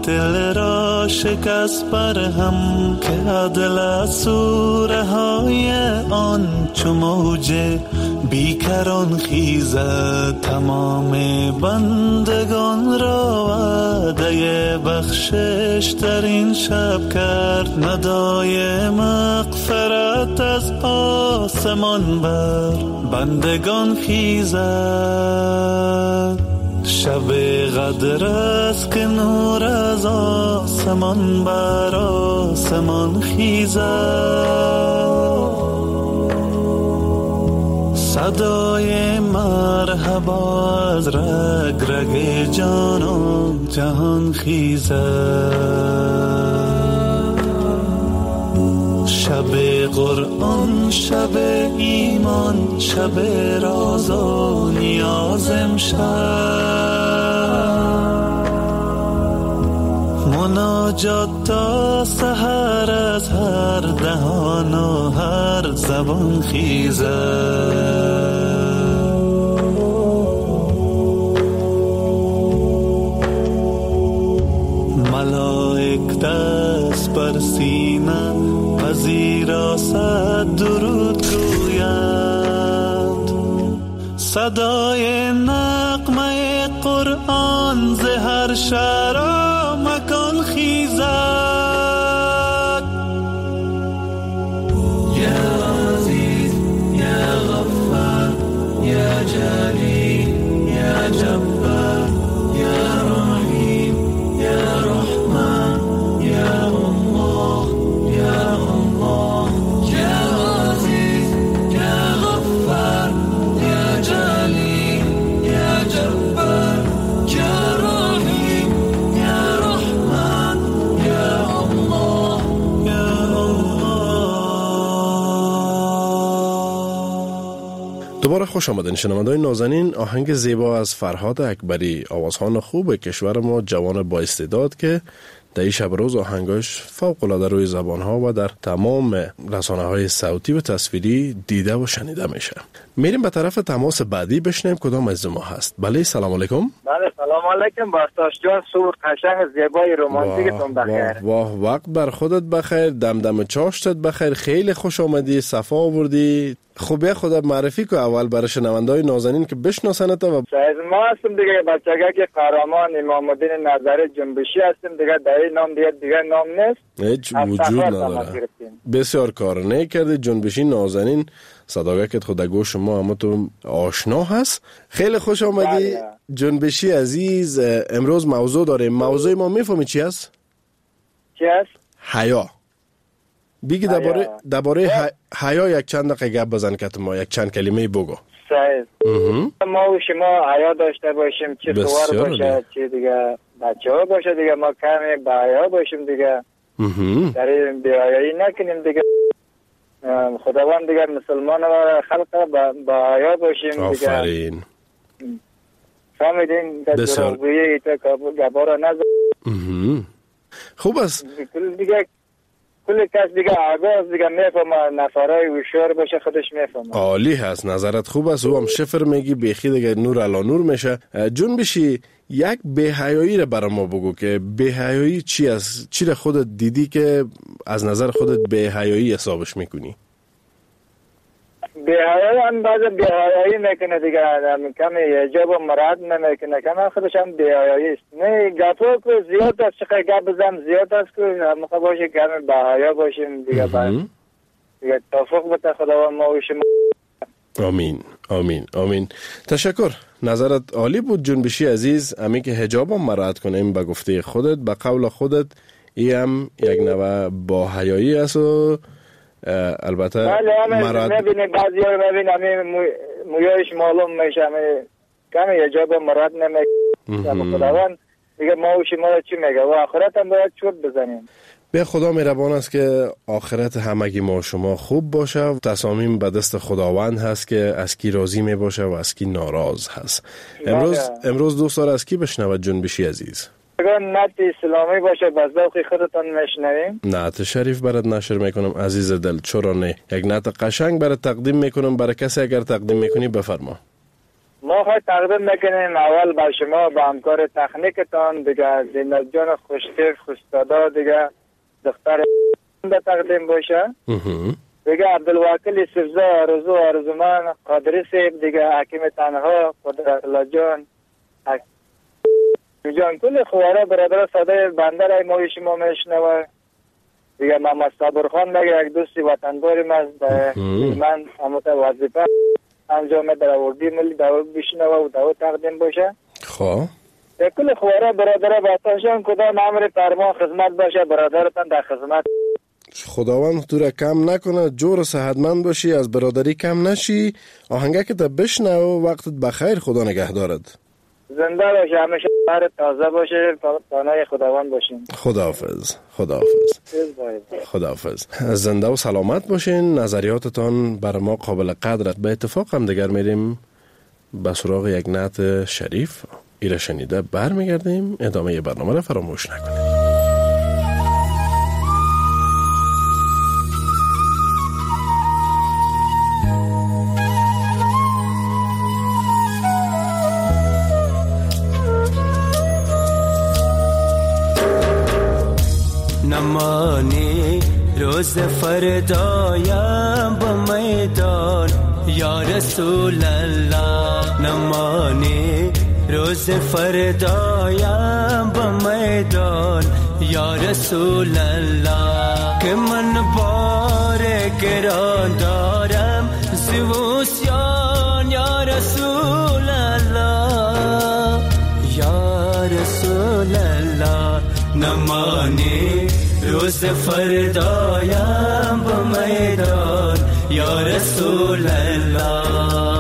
باطل را شکست بر هم که عدل از سوره های آن چو موج بیکران خیزد. تمام بندگان را وعده بخشش در این شب کرد. ندای مغفرت از آسمان بر بندگان خیزد. شب قدر است که نور از آسمان بر آسمان خیزد. صدای مرحبا از رگ رگ جانان جهان خیزد. شب قرآن، شب ایمان، شب راز و نیاز امشب. مناجات تا سحر از هر دهان و هر زبان خیزد. ملائک دست بر سینه پذیرا صد درود گوید. صدای نغمه قرآن ز هر شهر و مکان خیزد. یا عزیز یا غفار یا جلیل یا جبار یا رحیم یا رحمان یا الله یا الله. یا عزیز یا غفار یا جلیل یا جبار یا رحیم یا رحمان یا الله یا الله. دوباره خوش آمدین شنوندگان نازنین. آهنگ زیبا از فرهاد اکبری، آوازخوان خوب کشور ما، جوان با استعداد که در این شب روز آهنگاش فوق العاده روی زبانها و در تمام رسانه‌های صوتی و تصویری دیده و شنیده میشه. میریم به طرف تماس بعدی بشنیم کدام از ما هست. بله سلام علیکم. بله سلام علیکم باستاش جان. صبح قشنگ زیبای رمانتیکتون بخیر. واه وقت بر خودت بخیر، دمدم چاشتت بخیر. خیلی خوش آمدی، صفا آوردی. خوبه خودت معرفی کو اول برای شنونده‌های نازنین که بشناسنت. و از ما هستم دیگه بچگی که قهرمان امام الدین نظری جنبشی هستیم دیگه. در این نام دیگه نام نیست، هیچ وجود نداره. بسیار کار نکردی. جنبشی نازنین صداقت خود گوش ما همه تو آشنا هست. خیلی خوش آمدی جنبشی عزیز. امروز موضوع داریم. موضوع ما میفهمی چی است؟ چی است؟ حیا. بیگی درباره حیا یک چند دقیقه گپ بزن که ما یک چند کلمه بگو. صحیح. ما و شما حیا داشته باشیم، چه سوار باشه چه دیگه بچه ها باشه دیگه. ما کمی با حیا باشیم دیگه. در این بی‌حیایی نکنیم دیگه. خداوند دیگه مسلمان و خلق با حیا باشیم دیگه. آفرین. فهمیدین که دروغگویی تو گبارا نزد. خوب است دیگه. کل کس دیگه آگاه دیگه میفهمه، نفرای هوشیار باشه خودش میفهمه. عالی هست، نظرت خوب است. او هم شفر میگی بیخی دیگه نور علا نور میشه. جنبشی یک بی‌حیایی رو برای ما بگو که بی‌حیایی چی است؟ چی رو خودت دیدی که از نظر خودت بی‌حیایی حسابش میکنی؟ بی‌حیایی هم بعضی بی‌حیایی میکنه دیگه. کمی حجاب و مراعات نمیکنه، کمی خودش هم بی‌حیایی است. نه گپا کو زیاد است، چقدر گپ بزنم زیاد است که همه باشه کمی باحیا باشیم دیگه. دیگه توفیق بده خداوند ما و شما. آمین آمین آمین. تشکر، نظرت عالی بود جنبشی عزیز. امی که حجاب هم مراعات کنیم به گفته خودت، به قول خودت، این هم یک نوع با حیایی است و البته مراد نبینه بعضی ها رو ببینه مویایش معلوم میشه، کمی حجاب مراد نمیکنه. خداوند دیگه ما و شما چی میگه؟ و آخرت هم باید چوب بزنیم. به خدا مهربان است که آخرت همگی ما و شما خوب باشه و تصامیم به دست خداوند هست که از کی راضی می باشه و از کی ناراض هست. امروز دوست داره از کی بشنود جنبشی عزیز؟ اگر نعت اسلامی باشه به ذوق خودتان میشنویم. نعت شریف برات نشر میکنم عزیز دل، چرا نه؟ یک نعت قشنگ برات تقدیم میکنم. برای کسی اگر تقدیم میکنی بفرما. ما خواهی تقدیم میکنیم اول با شما با همکار تکنیکتان دیگه زینت جان خوشتیف خوشتادا دیگه دختر تقدیم باشه دیگه عبدالوکیل یوسفزا آرزومن قادری صاحب دیگه حکیم تنها قدرت الله جان جان کل خواره برادر ساده بندر ما شما میشنوه دیگه محمد صابر خان میگه یک دوستی وطنداریم از من هموت وظیفه انجام در آوردی ملی دعوت بشنوه و دعوت تقدیم باشه. خب کل خواره برادر باتانشان کدام امر فرمان خدمت باشه برادرتان در خدمت. خداوند تو را کم نکنه، جور و صحتمند باشی، از برادری کم نشی، آهنگه که تا بشنو وقتت بخیر، خدا نگه دارد. زنده باشه، همیشه بر تازه باشه، پناه خداوند باشین. خداحافظ. خداحافظ. زنده و سلامت باشین. نظریاتتان بر ما قابل قدرت. به اتفاق هم دیگر میریم به سراغ یک نعت شریف. ایره شنیده برمیگردیم. ادامه برنامه را فراموش نکنید. نمانی روز فردایم با میدان یا رسول الله، نمانی روز فردایم با میدان یا رسول الله، که من بار گران دارم زیوسیان یا رسول الله، یا رسول الله، نمانی روز فردایم با میدان یا رسول الله.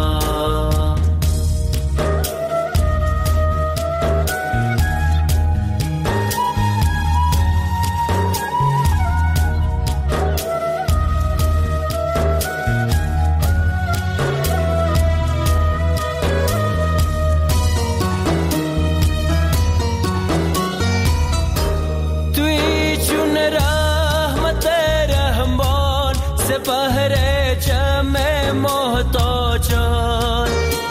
بهر جمع محتاجان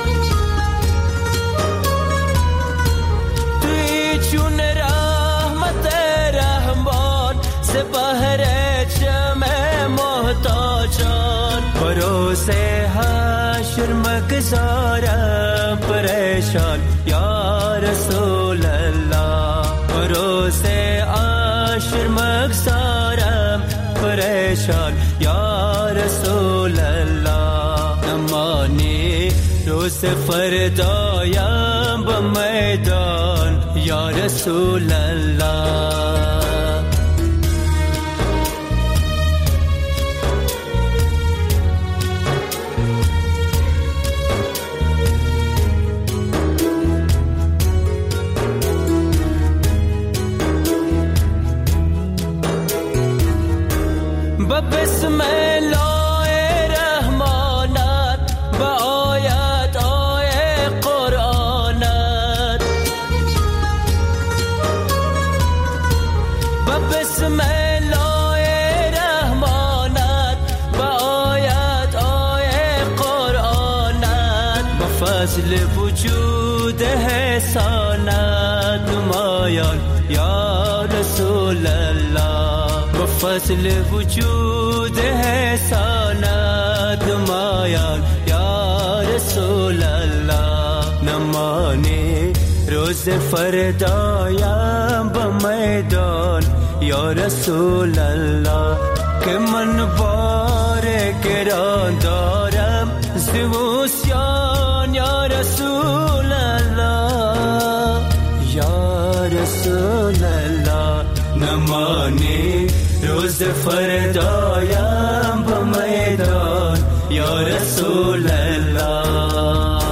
توی چون رحمت رحمان سپهر جمع محتاجان، بروز حشر مگذارم پریشان یا رسول الله، بروز حشر مگذارم پریشان یا رسول الله، نمانی روز فردایم با میدان یا رسول الله. بسم الله رحمانت با آیت آیه قرآنت، بسم الله رحمانت با آیت آیه قرآنت، با فضل وجود حسانت نمایان یا رسول الله، فضل وجود حسانت نمایان یا رسول الله، نمانی روز فردایم با میدان یا رسول الله، که من بار گران دارم زیوسیان یا رسول الله، یا رسول الله، نمانی روز فردایم با میدان یا رسول الله.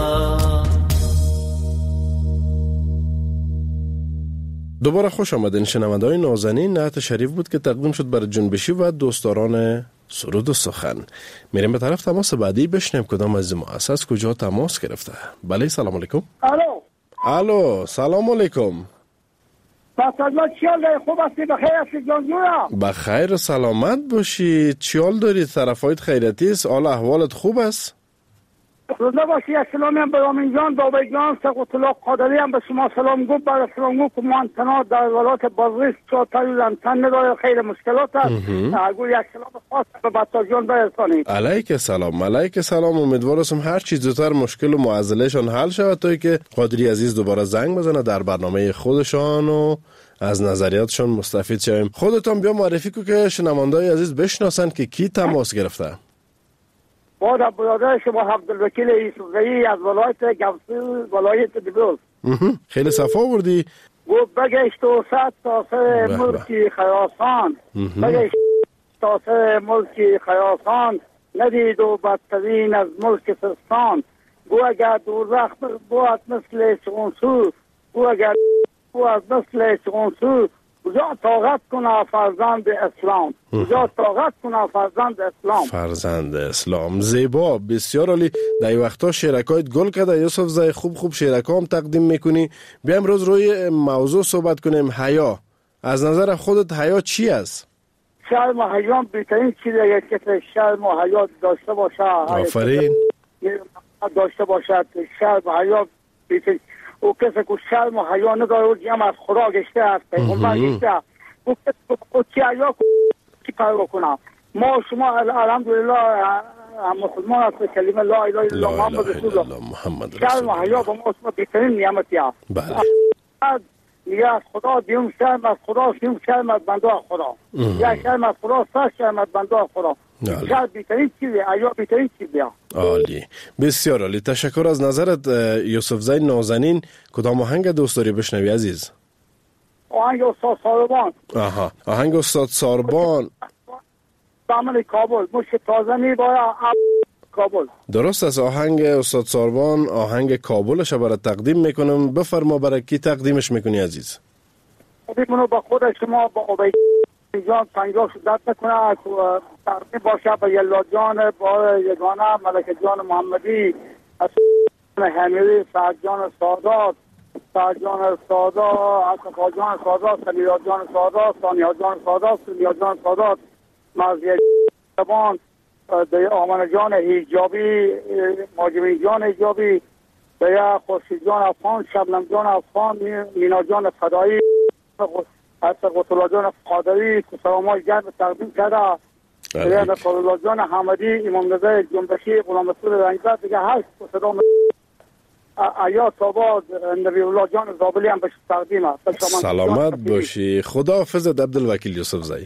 دوباره خوش آمدین شنونده‌های نازنین. نعت شریف بود که تقدیم شد برای جنبشی و دوستداران سرود و سخن. میریم به طرف تماس بعدی بشنیم کدام از مؤسس کجا تماس گرفته. بله سلام علیکم. الو سلام علیکم. سلامت چیال داری؟ خوب هستی؟ بخیر هستی جانجورا؟ بخیر و سلامت باشی. چیال داری؟ طرفایت خیرتی است؟ حال احوالت خوب است؟ روزه باشی. یک سلامی هم به رامین جان داوی جان سقوط الله قادری هم به شما سلام گفت. بعد سلام گفت که ما تنها در ولایت بازرس چهارتایی تن نداره، خیلی مشکلات است. اگه یک سلام خاص به بطا جان برسانید. علیک سلام. علیک سلام. امیدوارم هر چیز زودتر مشکل و معضلهشان حل شود تا که قادری عزیز دوباره زنگ بزنه در برنامه خودشان و از نظریاتشان مستفید شویم. خودتان بیا معرفی کو که شنوندای عزیز بشناسند که کی تماس گرفته. با برادر شما عبدالوکیل یوسفزئی از ولایت گوسو ولایت دبل. خیلی صفا بردی. گفت بگشت و صد تا سر ملکی خراسان، بگشت تا سر ملکی خراسان، ندید و بدترین از ملک سستان. گو اگر دوزخ بود مثل چونسو، گو اگر بود مثل چونسو، کجا طاقت کنه فرزند اسلام، کجا طاقت کنه فرزند اسلام. فرزند اسلام زیبا، بسیار عالی. در این وقتا شیرکایت گل کرده یوسفزئی، خوب شیرکا هم تقدیم میکنی. بیا امروز روی موضوع صحبت کنیم، حیا. از نظر خودت حیا چی است؟ شرم و حیا بهترین چیزه که شرم و حیا داشته باشه. آفرین. داشته باشد شرم و حیا بهترین. او کسی که شرم و حیا نداره او جمع از خدا گشته است، پیغمبر گشته. او کسی که چی حیا چی کار کنه. ما شما الحمدلله مسلمان است، کلمه لا اله الا الله محمد رسول الله. شرم و حیا به ما بهترین نعمتی است. بله. میگه از خدا دیوم شرم از خدا، دیوم شرم از بنده خدا. یا شرم از خدا، سر شرم از بنده خدا. شرم بیترین چیزه، حیا بیترین چیزه. عالی، بسیار عالی. تشکر از نظرت یوسفزئی نازنین. کدام آهنگ دوست داری بشنوی عزیز؟ آهنگ استاد ساربان. آهنگ استاد ساربان. دامن کابل، مشت تازه میباید کابل. درست است. آهنگ استاد ساربان، آهنگ کابلش برای تقدیم میکنم. بفرما برای کی تقدیمش میکنی عزیز؟ منو با خود شما با عبید جان 50 شدت نکنه، تقدیم باشه به یلا جان، با یگانه ملک جان محمدی، حمیدی، سعد جان سادات، سعد جان سادات، عصفا جان سادات، سلیلا جان سادات، ثانیا جان سادات، سلیا جان سادات، مرزیه جان، آمن جان حجابی، ماجمین جان حجابی، دیا خورشید جان افغان، شبنم جان افغان، مینا جان فدایی، قطب الله جان قادری که سلامای گرم تقدیم کرده. دیا قطب الله جان حمدی، امام رضا جنبشی، غلام رسول رنگزاد، دیگه هشت صدا آیات آباد، نبی الله جان زابلی هم بهش تقدیم است. سلامت باشی. خدا حافظت عبدالوکیل یوسفزئی.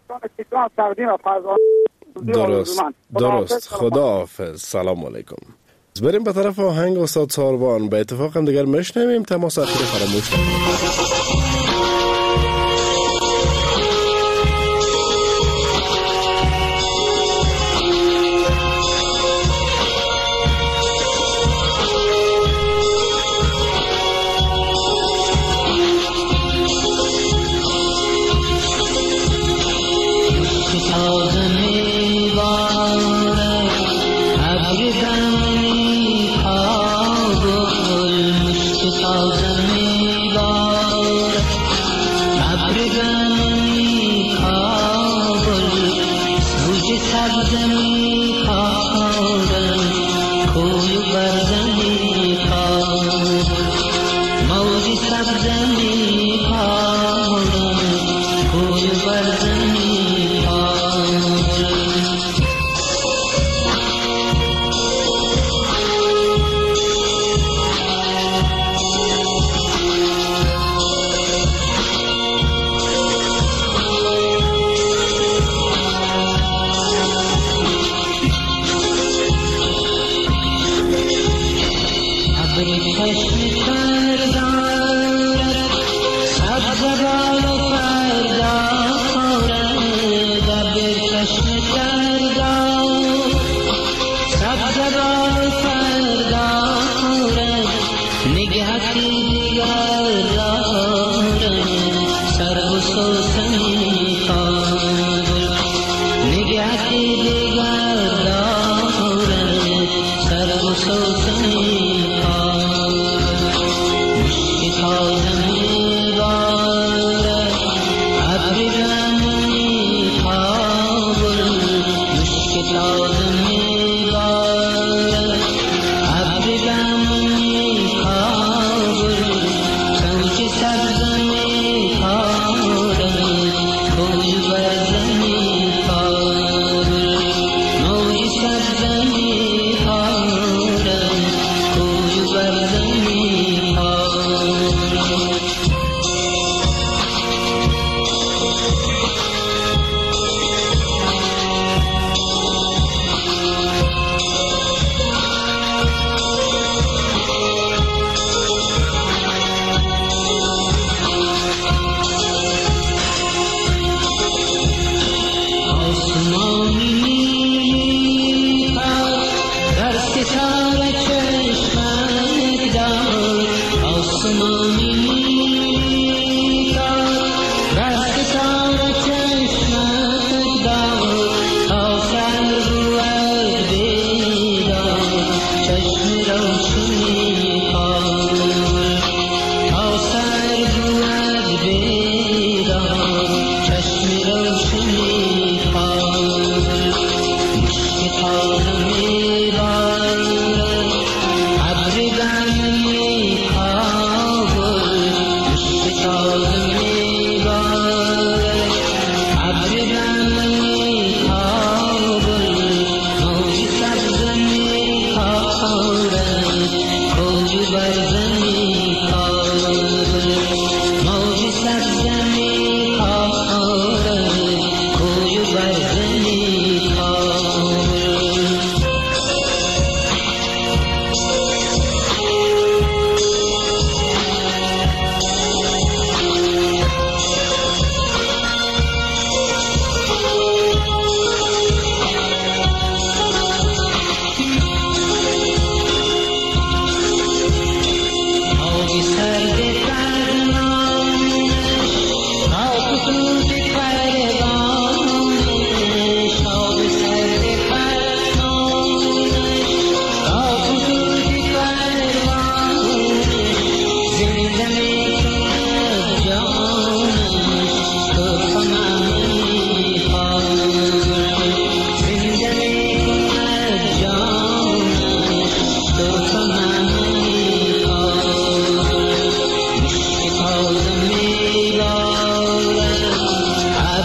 درست. خدا حافظ. سلام علیکم. بریم به طرف آهنگ استاد ساربان. به اتفاق هم دیگر میشنویم. تماس اخیر فراموش نکنید.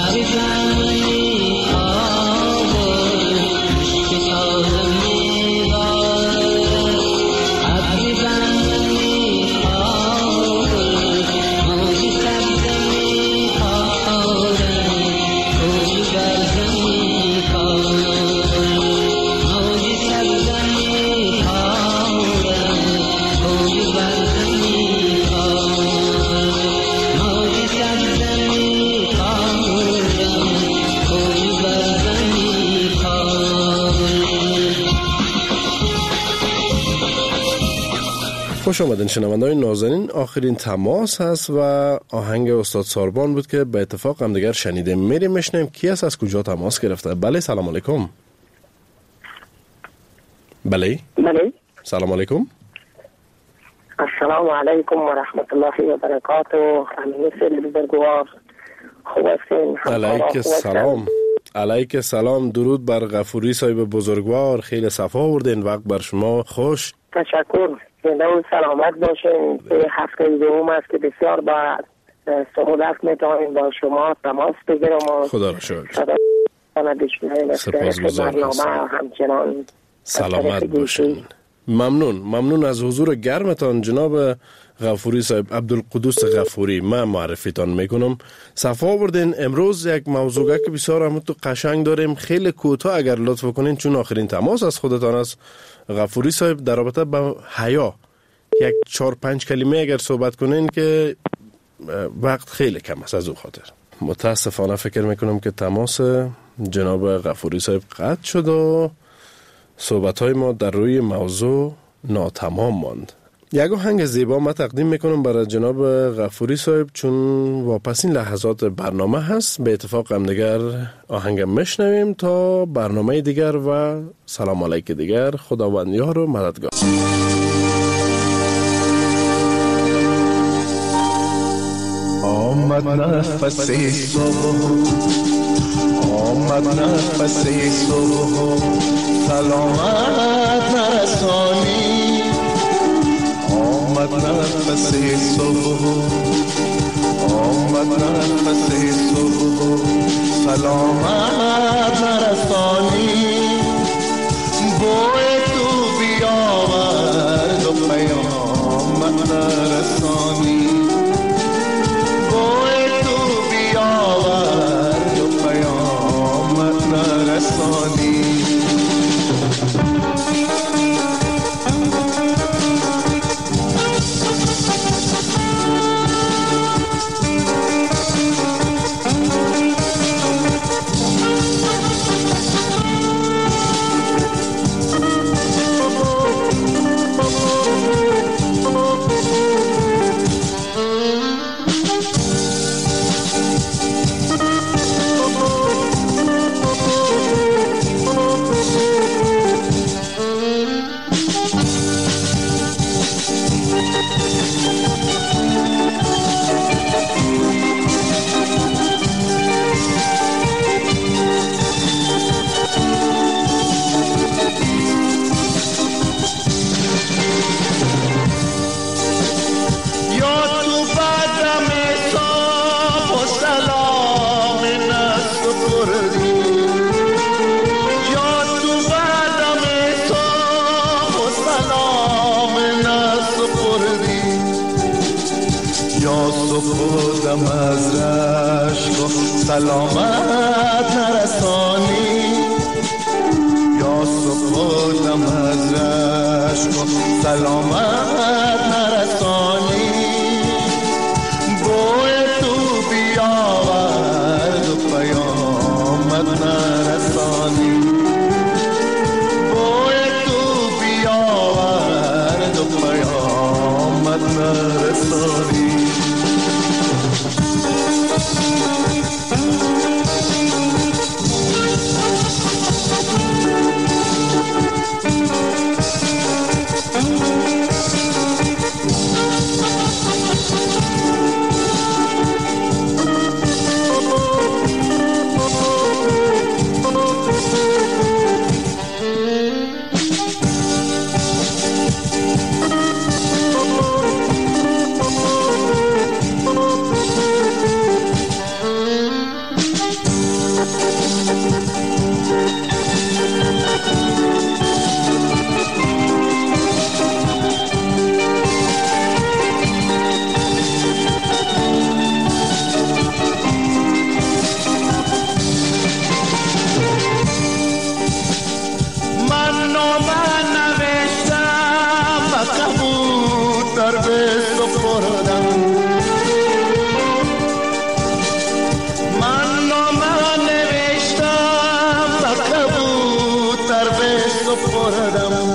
خوش آمدین شنونده‌های نازنین. آخرین تماس هست و آهنگ استاد ساربان بود که به اتفاق هم دیگر شنیدیم. میریم میشنیم کی است، از کجا تماس گرفته. بله سلام علیکم. بله سلام علیکم. السلام علیکم و رحمت الله و برکاته. امین سید بزرگوار، خوب هستین؟ علیک سلام. علیک سلام. درود بر غفوری صاحب بزرگوار. خیلی صفا آوردین، وقت بر شما خوش. تشکر. زنده و سلامت باشین. به هفته دوم است که بسیار با سعادت میتونیم با شما تماس بگیرم. خدا را شکر. سپاسگزارم. همچنان سلامت باشین. ممنون از حضور گرمتان جناب غفوری صاحب. عبدالقدوس غفوری من معرفیتان میکنم. صفا آوردین. امروز یک موضوع که بسیار هم تو قشنگ داریم. خیلی کوتاه اگر لطف کنین چون آخرین تماس از خودتان است. غفوری صاحب در رابطه با حیا یک 4-5 کلمه اگر صحبت کنین که وقت خیلی کم است. از او خاطر متاسفانه فکر میکنم که تماس جناب غفوری صاحب قطع شد و صحبت‌های ما در روی موضوع ناتمام ماند. یک آهنگ زیبا ما تقدیم میکنم برای جناب غفوری صاحب چون واپسین لحظات برنامه هست. به اتفاق هم دیگر آهنگ میشنویم تا برنامه دیگر و سلام علیک دیگر. خداوند یار و مددگار. آمد نفس صبح، آمد نفس صبح، سلامت نرسانی. آمد نفس صبح، آمد نفس صبح، سلامت نرسانی. بوی تو بیاورد و پیامت نرسانی. بوی تو بیاورد و پیامت نرسانی. خودم از رشک و سلامت نرسانی. یا خودم از رشک و سلامت نرسانی. بوی تو بیاورد و پیامت نرسانی. بوی تو بیاورد و پیامت نرسانی. سپردم